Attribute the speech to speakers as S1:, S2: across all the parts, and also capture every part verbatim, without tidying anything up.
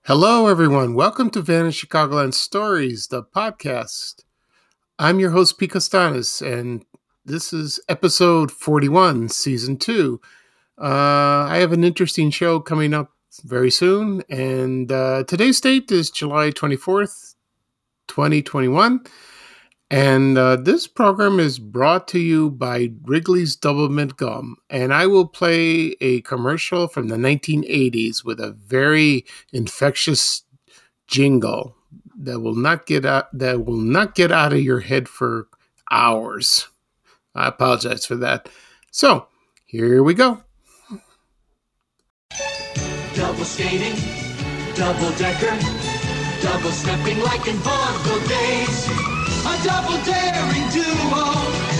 S1: Hello, everyone. Welcome to Vanished Chicagoland Stories, the podcast. I'm your host, Pete Costanis, and this is episode forty-one, season two. Uh, I have an interesting show coming up very soon, and uh, today's date is July twenty-fourth, twenty twenty-one. And uh, this program is brought to you by Wrigley's Double Mint Gum. And I will play a commercial from the nineteen eighties with a very infectious jingle that will not get out that will not get out of your head for hours. I apologize for that. So here we go.
S2: Double skating, double decker, double stepping like in vaudeville days. A double daring duo.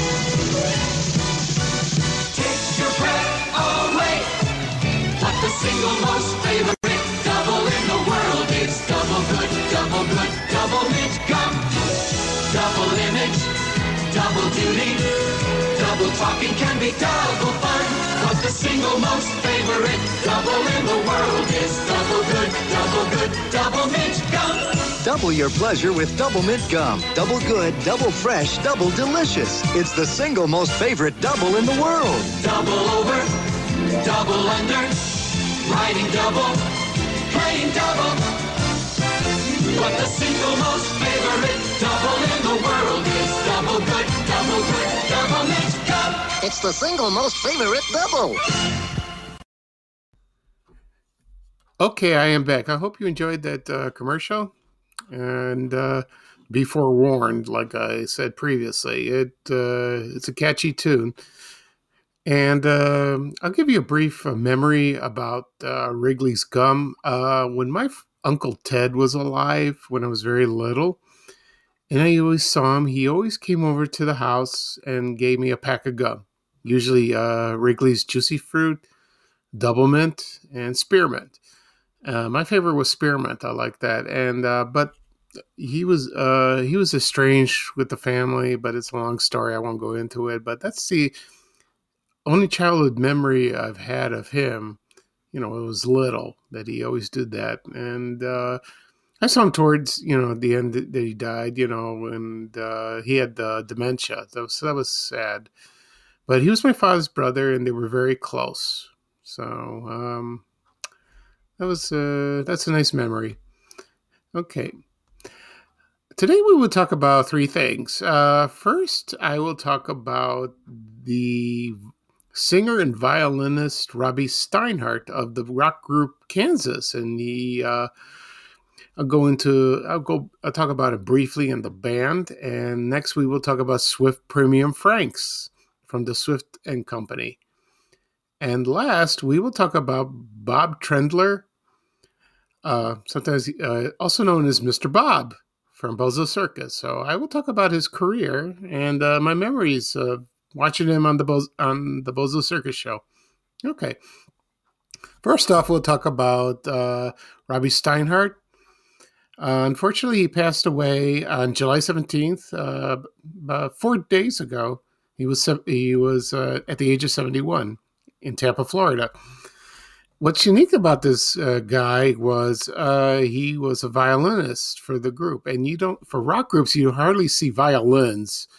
S2: Take your breath away. What the single most favorite double in the world is. Double good, double good, double mint gum. Double image, double duty. Double talking can be double fun. What the single most favorite double in the world is. Double good, double good, double mint gum.
S3: Double your pleasure with Double Mint Gum. Double good, double fresh, double delicious. It's the single most favorite double in the world.
S2: Double over, double under, riding double, playing double. But the single most favorite double in the world is double good, double good, double mint gum.
S3: It's the single most favorite double.
S1: Okay, I am back. I hope you enjoyed that uh, commercial. And uh, be forewarned, like I said previously, it uh, it's a catchy tune. And uh, I'll give you a brief uh, memory about uh, Wrigley's Gum. Uh, when my f- Uncle Ted was alive, when I was very little, and I always saw him, he always came over to the house and gave me a pack of gum. Usually uh, Wrigley's Juicy Fruit, Double Mint, and Spearmint. Uh, my favorite was Spearmint. I like that. And uh, but he was uh, he was estranged with the family. But it's a long story. I won't go into it. But that's the only childhood memory I've had of him. You know, it was little that he always did that. And uh, I saw him towards you know the end that he died. You know, and uh, he had uh, dementia. That was that was sad. But he was my father's brother, and they were very close. So. Um, That was uh, that's a nice memory. Okay. Today we will talk about three things. Uh, first, I will talk about the singer and violinist Robbie Steinhardt of the rock group Kansas, and the uh, I'll go into I'll go I'll talk about it briefly in the band, and next we will talk about Swift Premium Franks from the Swift and Company, and last we will talk about Bob Trendler. Uh, sometimes uh, also known as Mister Bob from Bozo Circus. So I will talk about his career and uh, my memories of watching him on the Bo- on the Bozo Circus show. Okay. First off, we'll talk about uh, Robbie Steinhardt. Uh, unfortunately, he passed away on July seventeenth, uh, about four days ago. He was he was uh, at the age of seventy-one in Tampa, Florida. What's unique about this uh, guy was uh, he was a violinist for the group, and you don't for rock groups you hardly see violins.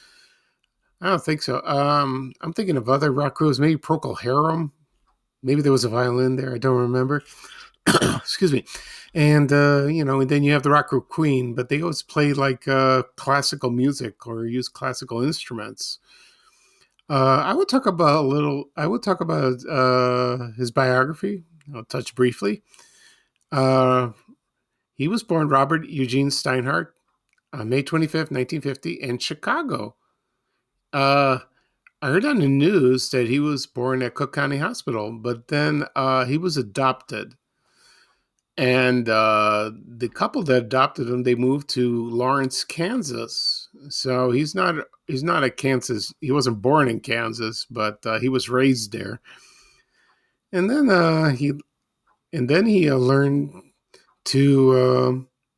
S1: I don't think so. Um, I'm thinking of other rock groups, maybe Procol Harum. Maybe there was a violin there. I don't remember. Excuse me. And uh, you know, and then you have the rock group Queen, but they always play like uh, classical music or use classical instruments. Uh, I will talk about a little. I will talk about uh, his biography. I'll touch briefly. Uh, he was born Robert Eugene Steinhardt on May twenty-fifth, nineteen fifty, in Chicago. Uh, I heard on the news that he was born at Cook County Hospital, but then uh, he was adopted. And uh, the couple that adopted him, they moved to Lawrence, Kansas. So he's not he's not a Kansas. He wasn't born in Kansas, but uh, he was raised there. And then uh, he and then he uh, learned to uh,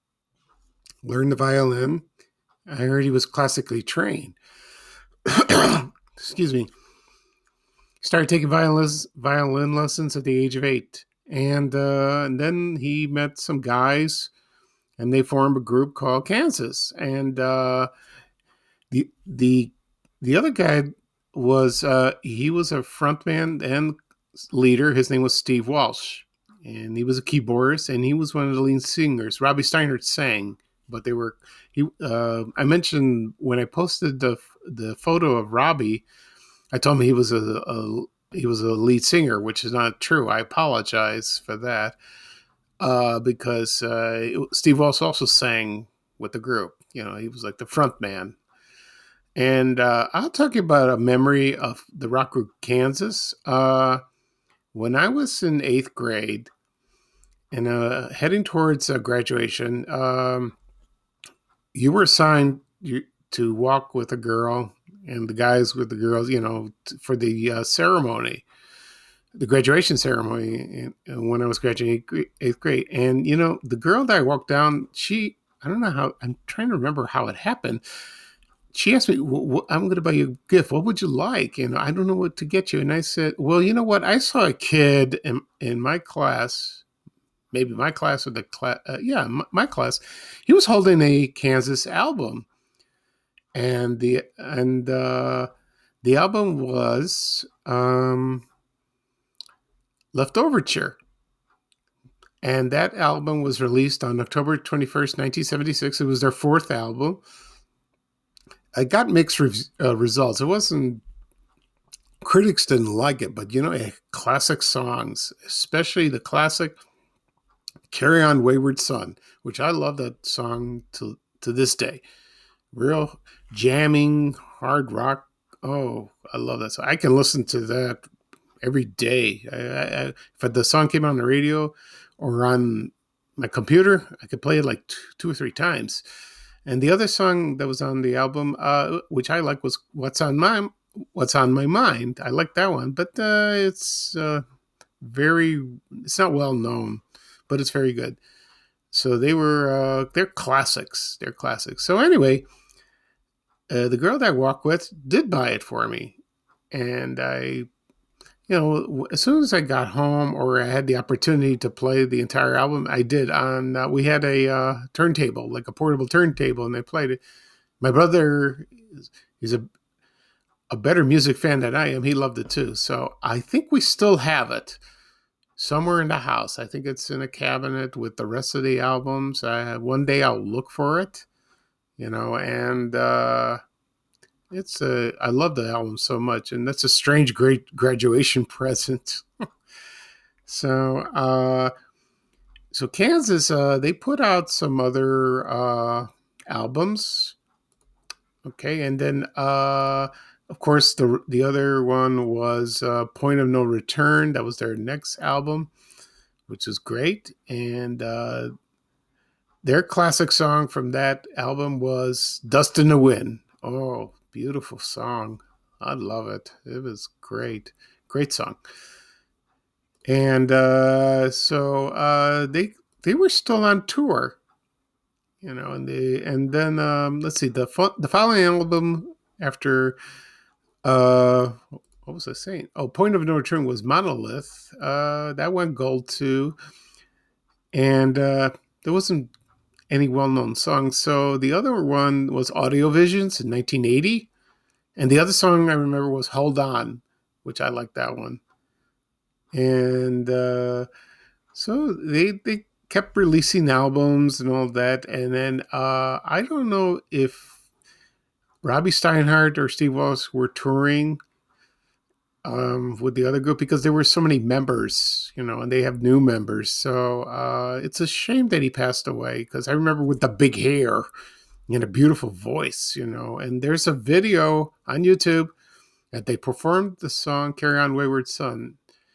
S1: learn the violin. I heard he was classically trained. Excuse me. Started taking violin violin lessons at the age of eight. And, uh, and then he met some guys, and they formed a group called Kansas. And uh, the the the other guy was uh, he was a frontman and leader. His name was Steve Walsh, and he was a keyboardist, and he was one of the lead singers. Robbie Steinhardt sang, but they were he. Uh, I mentioned when I posted the the photo of Robbie, I told him he was a, a he was a lead singer, which is not true. I apologize for that. Uh, because uh, Steve Walsh also sang with the group. You know, he was like the front man. And uh, I'll talk about a memory of the rock group Kansas. Uh, when I was in eighth grade and uh, heading towards uh, graduation, um, you were assigned to walk with a girl and the guys with the girls, you know, for the uh, ceremony. The graduation ceremony when I was graduating eighth grade. And, you know, the girl that I walked down, she, I don't know how, I'm trying to remember how it happened. She asked me, I'm going to buy you a gift. What would you like? And I don't know what to get you. And I said, well, you know what? I saw a kid in, in my class, maybe my class or the class, uh, yeah, my, my class. He was holding a Kansas album. And the, and, uh, the album was, um, Leftoverture. And that album was released on October twenty-first, nineteen seventy-six. It was their fourth album. I got mixed re- uh, results. It wasn't, critics didn't like it, but you know, classic songs, especially the classic Carry On Wayward Son, which I love that song to, to this day. Real jamming, hard rock. Oh, I love that song. I can listen to that every day. I, I, if the song came on the radio or on my computer, I could play it like two, two or three times. And the other song that was on the album, uh, which I like, was "What's on My What's on My Mind." I like that one, but uh, it's uh, very, it's not well known, but it's very good. So they were, uh, they're classics. They're classics. So anyway, uh, the girl that I walked with did buy it for me, and I. You know, as soon as I got home or I had the opportunity to play the entire album, I did. On uh, we had a uh, turntable, like a portable turntable, and I played it. My brother, he's a a better music fan than I am. He loved it too. So I think we still have it somewhere in the house. I think it's in a cabinet with the rest of the albums. I, one day I'll look for it, you know, and uh, It's a, I love the album so much, and that's a strange, great graduation present. so, uh, so Kansas, uh, they put out some other uh, albums, okay, and then, uh, of course, the the other one was uh, Point of No Return. That was their next album, which is great, and uh, their classic song from that album was "Dust in the Wind." Oh. Beautiful song. I love it. It was great. Great song. And uh, so uh, they they were still on tour, you know, and they and then um, let's see, the the following album after uh, what was I saying? Oh, Point of No Return was Monolith. Uh, that went gold too, and uh, there wasn't any well-known songs. So the other one was Audio Visions in nineteen eighty. And the other song I remember was Hold On, which I like that one. And uh, so they they kept releasing albums and all that. And then uh, I don't know if Robbie Steinhardt or Steve Walsh were touring um, with the other group because there were so many members, you know, and they have new members. So uh, it's a shame that he passed away because I remember with the big hair and a beautiful voice, you know, and there's a video on YouTube that they performed the song Carry On Wayward Son.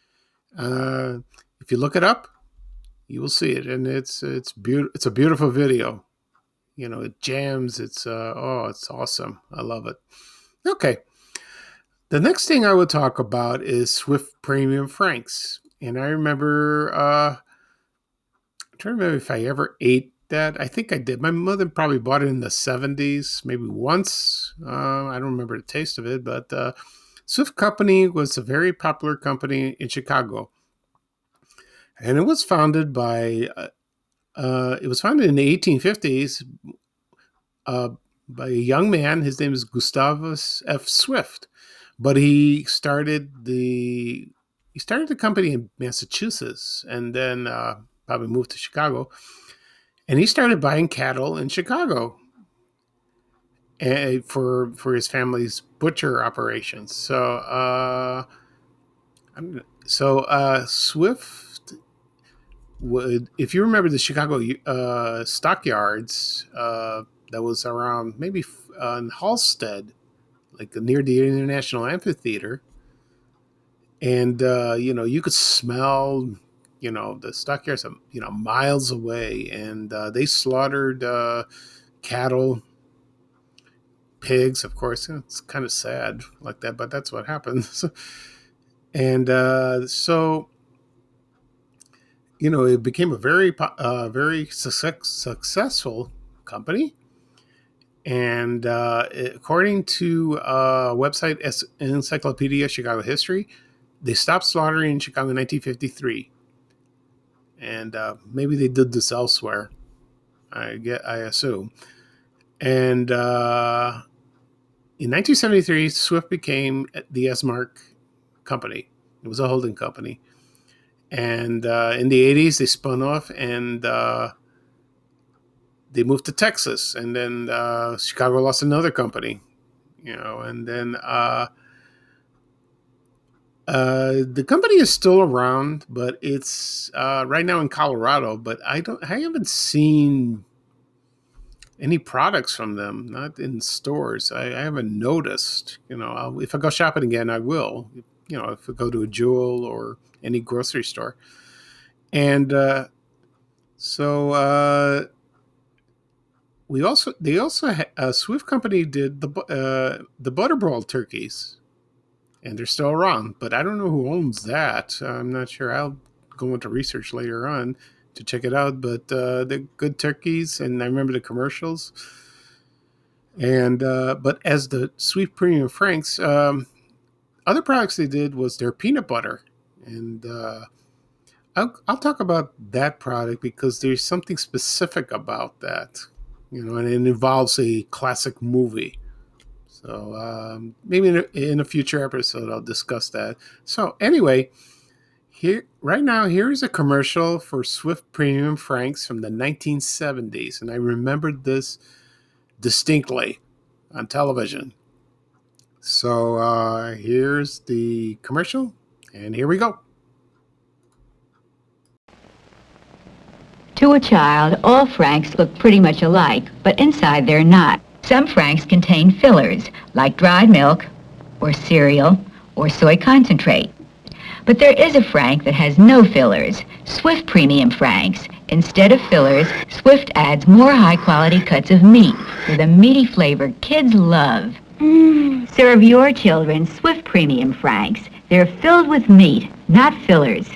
S1: Uh, if you look it up, you will see it. And it's, it's beautiful. It's a beautiful video. You know, it jams. It's, uh, oh, it's awesome. I love it. Okay. The next thing I would talk about is Swift Premium Franks. And I remember, uh, I'm trying to remember if I ever ate that. I think I did. My mother probably bought it in the seventies, maybe once. Uh, I don't remember the taste of it, but uh, Swift Company was a very popular company in Chicago. And it was founded by, uh, uh, it was founded in the eighteen fifties uh, by a young man. His name is Gustavus F. Swift, but he started the he started the company in Massachusetts, and then uh, probably moved to Chicago, and he started buying cattle in Chicago uh, for for his family's butcher operations. So, uh, I'm, so uh, Swift would, if you remember the Chicago uh, stockyards, uh, that was around maybe uh, in Halstead, like near the International Amphitheater, and uh, you know you could smell, you know, the stockyards, you know, miles away, and uh, they slaughtered uh, cattle, pigs, of course. It's kind of sad like that, but that's what happens. And uh, so, you know, it became a very, uh, very success, successful company. And uh, according to uh, website Encyclopedia Chicago History, they stopped slaughtering in Chicago in nineteen fifty-three. And uh, maybe they did this elsewhere, I get, I assume. And uh, in nineteen seventy-three, Swift became the Esmark company. It was a holding company. And uh, in the eighties, they spun off, and uh, they moved to Texas. And then uh, Chicago lost another company, you know, and then uh, uh, the company is still around, but it's uh, right now in Colorado. But I don't, I haven't seen any products from them, not in stores. I, I haven't noticed. You know, I'll, if I go shopping again, I will. You know, if I go to a Jewel or any grocery store. And uh, so uh, we also, they also, ha- uh, Swift Company did the uh, the Butterball turkeys, and they're still around. But I don't know who owns that. I'm not sure. I'll go into research later on to check it out. But uh, they're good turkeys, and I remember the commercials. And uh, but as the Swift Premium Franks, um, other products they did was their peanut butter, and uh, I'll, I'll talk about that product because there's something specific about that, you know, and it involves a classic movie. So um, maybe in a, in a future episode I'll discuss that. So anyway, here right now here's a commercial for Swift Premium Franks from the nineteen seventies, and I remembered this distinctly on television. So uh, here's the commercial, and here we go.
S4: To a child, all Franks look pretty much alike, but inside they're not. Some Franks contain fillers, like dried milk, or cereal, or soy concentrate. But there is a Frank that has no fillers, Swift Premium Franks. Instead of fillers, Swift adds more high-quality cuts of meat with a meaty flavor kids love. Mm. Serve your children Swift Premium Franks. They're filled with meat, not fillers.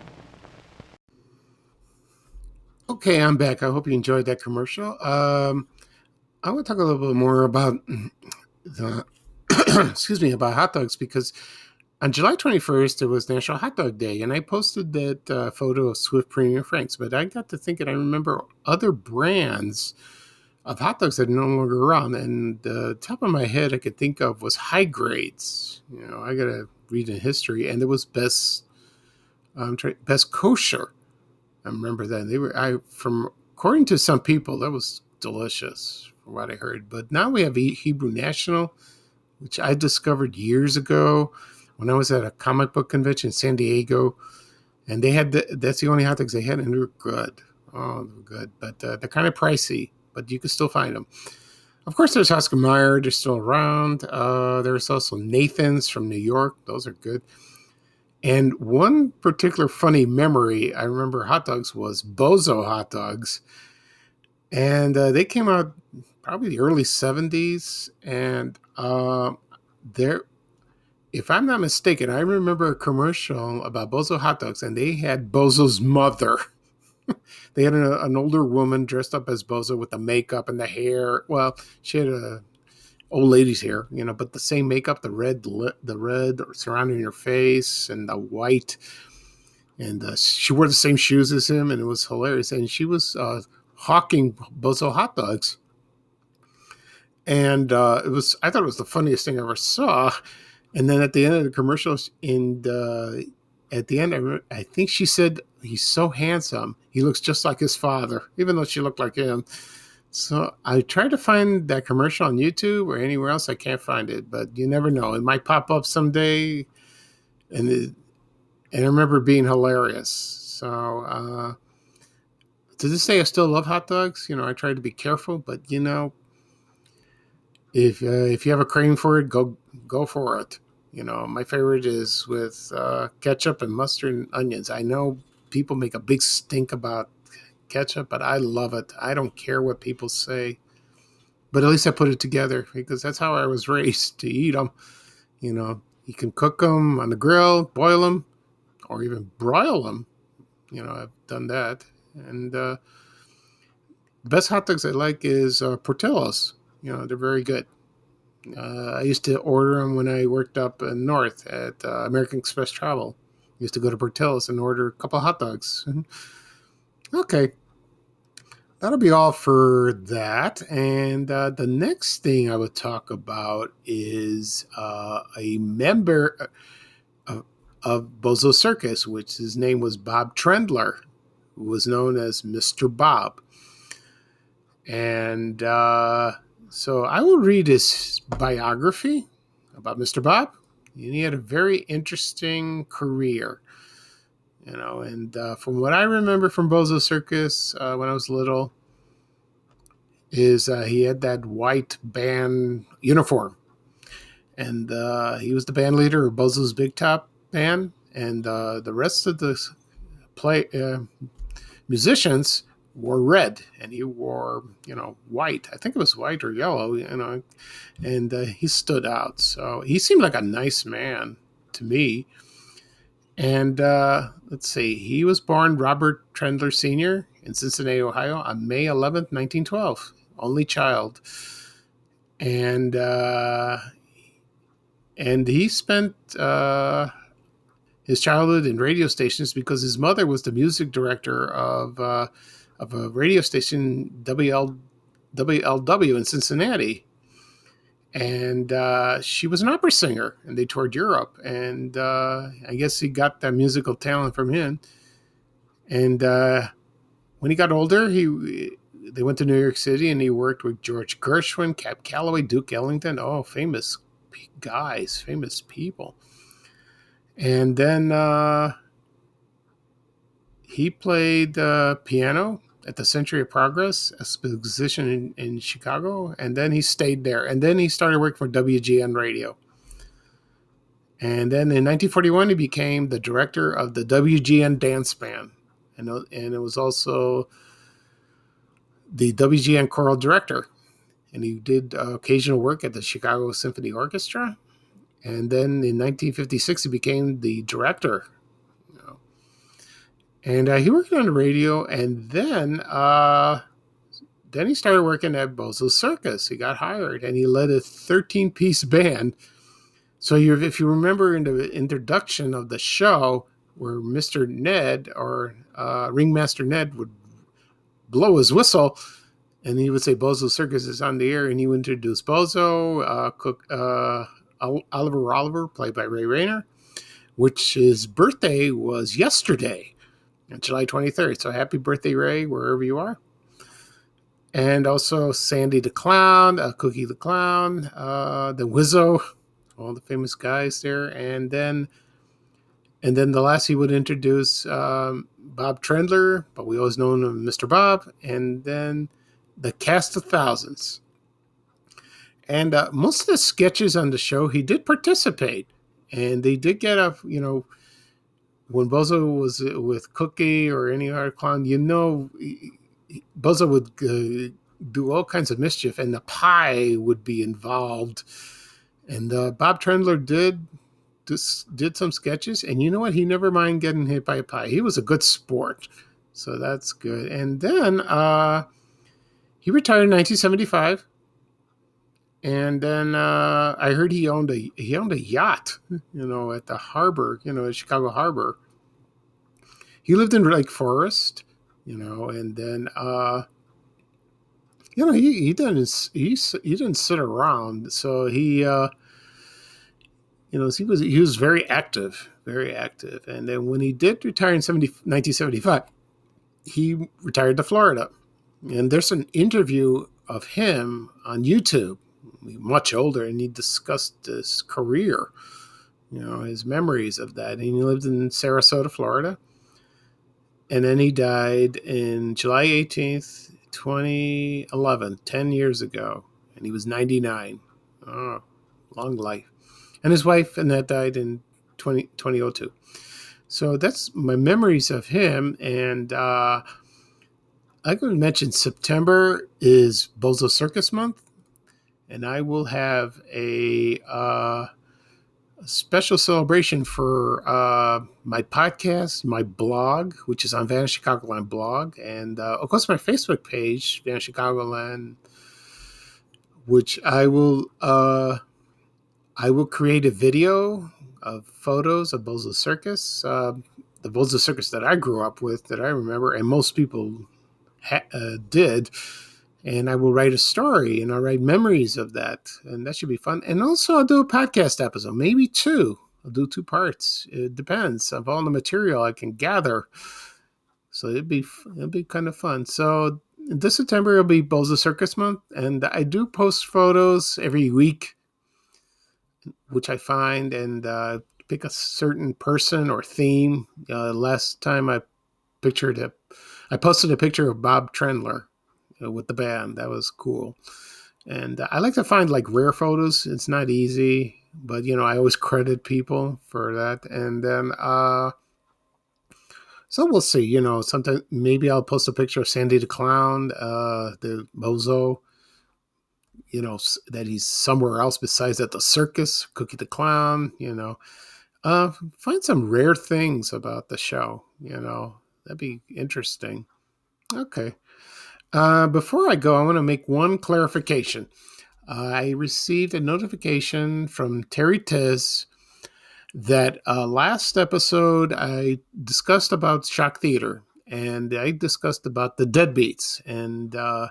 S1: Okay, I'm back. I hope you enjoyed that commercial. Um, I want to talk a little bit more about the, excuse me, about hot dogs, because on July twenty-first, it was National Hot Dog Day, and I posted that uh, photo of Swift Premium Franks, but I got to thinking, I remember other brands of hot dogs that are no longer around, and the top of my head I could think of was High Grades. You know, I got to read in history, and there was Best, um, Best Kosher. I remember that. They were, I from according to some people, that was delicious from what I heard. But now we have Hebrew National, which I discovered years ago when I was at a comic book convention in San Diego, and they had the, that's the only hot dogs they had, and they were good. Oh, they were good, but uh, they're kind of pricey, but you can still find them. Of course, there's Oscar Mayer. They're still around. Uh, there's also Nathan's from New York. Those are good. And one particular funny memory I remember hot dogs was Bozo hot dogs. And uh, they came out probably the early seventies. And uh, there, if I'm not mistaken, I remember a commercial about Bozo hot dogs, and they had Bozo's mother. They had an, an older woman dressed up as Bozo with the makeup and the hair. Well, she had a old lady's hair, you know, but the same makeup, the red, the red surrounding her face and the white. And uh, she wore the same shoes as him, and it was hilarious. And she was uh, hawking Bozo hot dogs. And uh, it was, I thought it was the funniest thing I ever saw. And then at the end of the commercials, and uh, at the end, I, I think she said, he's so handsome. He looks just like his father, even though she looked like him. So I tried to find that commercial on YouTube or anywhere else. I can't find it, but you never know. It might pop up someday. And it, and I remember it being hilarious. So uh, to this day, I still love hot dogs. You know, I try to be careful, but you know, if uh, if you have a craving for it, go go for it. You know, my favorite is with uh, ketchup and mustard and onions. I know people make a big stink about ketchup, but I love it. I don't care what people say, but at least I put it together because that's how I was raised to eat them. You know, you can cook them on the grill, boil them, or even broil them. You know, I've done that. And uh, the best hot dogs I like is uh, Portillo's. You know, they're very good. Uh, I used to order them when I worked up in North at uh, American Express Travel. I used to go to Portillo's and order a couple of hot dogs. Okay. That'll be all for that. And uh, the next thing I would talk about is uh, a member of, of Bozo Circus, which his name was Bob Trendler, who was known as Mister Bob. And uh, so I will read his biography about Mister Bob. And he had a very interesting career. You know, and uh, from what I remember from Bozo Circus uh, when I was little, is uh, he had that white band uniform. And uh, he was the band leader of Bozo's Big Top Band. And uh, the rest of the play uh, musicians wore red. And he wore, you know, white. I think it was white or yellow, you know. And uh, he stood out. So he seemed like a nice man to me. And uh, let's see, he was born Robert Trendler Senior in Cincinnati, Ohio on May eleventh, nineteen twelve. Only child. And uh, and he spent uh, his childhood in radio stations because his mother was the music director of uh, of a radio station, W L W in Cincinnati. And uh, she was an opera singer, and they toured Europe. And uh, I guess he got that musical talent from him. And uh, when he got older, he they went to New York City, and he worked with George Gershwin, Cab Calloway, Duke Ellington. Oh, famous guys, famous people. And then uh, he played uh, piano at the Century of Progress exposition in, in Chicago, and then he stayed there. And then he started working for W G N Radio. And then in nineteen forty-one, he became the director of the W G N Dance Band. And, and it was also the W G N choral director. And he did uh, occasional work at the Chicago Symphony Orchestra. And then in nineteen fifty-six, he became the director. And uh, he worked on the radio, and then uh, then he started working at Bozo Circus. He got hired, and he led a thirteen-piece band. So you, if you remember in the introduction of the show, where Mister Ned, or uh, Ringmaster Ned, would blow his whistle, and he would say, Bozo Circus is on the air, and he would introduce Bozo, uh, Cook, uh, Oliver Oliver, played by Ray Rayner, which his birthday was yesterday. July twenty-third. So happy birthday, Ray, wherever you are. And also Sandy the Clown, uh, Cookie the Clown, uh, the Wizzo, all the famous guys there. And then and then the last he would introduce um, Bob Trendler, but we always know him as Mister Bob. And then the Cast of Thousands. And uh, most of the sketches on the show, he did participate. And they did get a, you know, when Bozo was with Cookie or any other clown, you know, Bozo would uh, do all kinds of mischief, and the pie would be involved. And uh, Bob Trendler did just did some sketches, and you know what? He never mind getting hit by a pie. He was a good sport, so that's good. And then uh, he retired in nineteen seventy-five. And then uh, I heard he owned a he owned a yacht, you know, at the harbor, you know, at Chicago Harbor. he lived in Lake Forest, you know, and then uh, you know he he didn't he he didn't sit around, so he uh, you know he was he was very active, very active, and then when he did retire in nineteen seventy-five, he retired to Florida, and there's an interview of him on YouTube, much older, and he discussed his career, you know, his memories of that. And he lived in Sarasota, Florida. And then he died in July eighteenth, twenty eleven, ten years ago. And he was ninety-nine. Oh, long life. And his wife, Annette, died in twenty oh two. So that's my memories of him. And uh, I'm going to mention September is Bozo Circus Month. And I will have a, uh, a special celebration for uh, my podcast, my blog, which is on Vanish Chicagoland blog, and uh, of course my Facebook page, Vanish Chicagoland, which I will uh, I will create a video of photos of Bozo Circus, uh, the Bozo Circus that I grew up with, that I remember, and most people ha- uh, did. And I will write a story, and I'll write memories of that, and that should be fun. And also, I'll do a podcast episode, maybe two. I'll do two parts. It depends of all the material I can gather. So it'd be it'll be kind of fun. So this September will be Bozo Circus Month, and I do post photos every week, which I find, and uh, pick a certain person or theme. Uh, last time I pictured a, I posted a picture of Bob Trendler with the band. That was cool. And uh, I like to find like rare photos. It's not easy, but you know, I always credit people for that. And then, uh, so we'll see, you know, sometimes maybe I'll post a picture of Sandy the Clown, uh, the Bozo, you know, that he's somewhere else besides at the circus, Cookie the Clown, you know, uh, find some rare things about the show, you know, that'd be interesting. Okay. Uh, before I go, I want to make one clarification. Uh, I received a notification from Terry Tiz that uh, last episode I discussed about Shock Theater, and I discussed about the Deadbeats, and uh,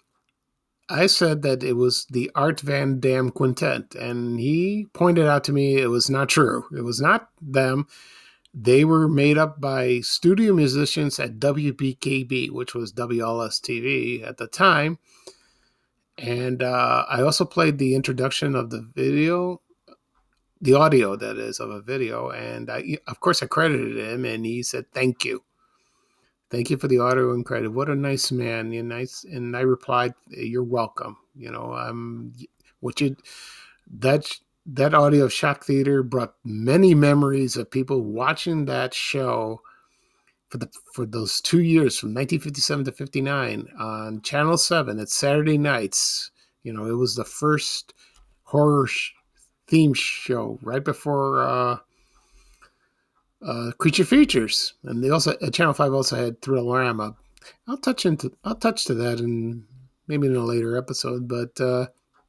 S1: I said that it was the Art Van Dam Quintet, and he pointed out to me it was not true. It was not them. They were made up by studio musicians at W B K B, which was W L S T V at the time. And uh, I also played the introduction of the video, the audio, that is, of a video. And I, of course, I credited him, and he said, thank you. Thank you for the audio and credit. What a nice man. You're nice. And I replied, you're welcome. You know, um, what you, that's, that audio of Shock Theater brought many memories of people watching that show for the for those two years from nineteen fifty-seven to fifty-nine on Channel seven at Saturday nights. You know, it was the first horror sh- theme show right before uh, uh, Creature Features, and they also uh, Channel five also had Thrill-O-Rama. I'll touch into I'll touch to that in maybe in a later episode, but. Uh,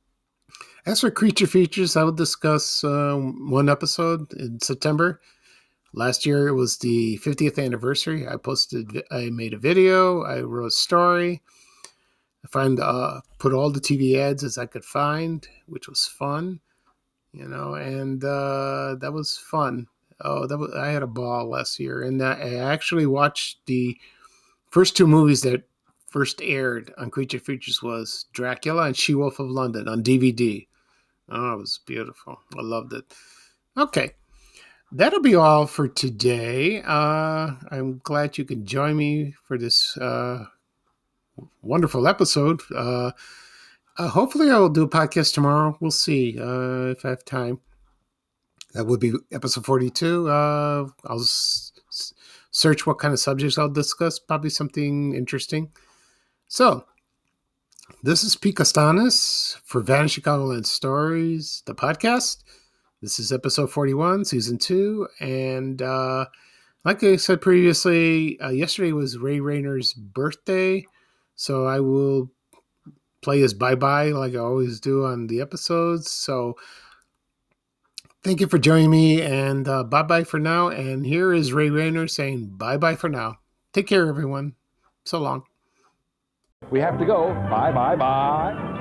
S1: As for Creature Features, I will discuss uh, one episode in September. Last year, it was the fiftieth anniversary. I posted, I made a video, I wrote a story. I find, uh, put all the T V ads as I could find, which was fun, you know, and uh, that was fun. Oh, that was, I had a ball last year, and I actually watched the first two movies that first aired on Creature Features was Dracula and She-Wolf of London on D V D. Oh, it was beautiful. I loved it. Okay. That'll be all for today. Uh, I'm glad you could join me for this uh, wonderful episode. Uh, uh, hopefully I will do a podcast tomorrow. We'll see uh, if I have time. That would be episode forty-two. Uh, I'll s- s- search what kind of subjects I'll discuss. Probably something interesting. So, this is Pete Costanis for Vanish Chicagoland Stories, the podcast. This is episode forty-one, season two. And uh, like I said previously, uh, yesterday was Ray Rayner's birthday. So I will play his bye-bye like I always do on the episodes. So Thank you for joining me, and uh, bye-bye for now. And here is Ray Rayner saying bye-bye for now. Take care, everyone. So long.
S5: We have to go. Bye, bye, bye.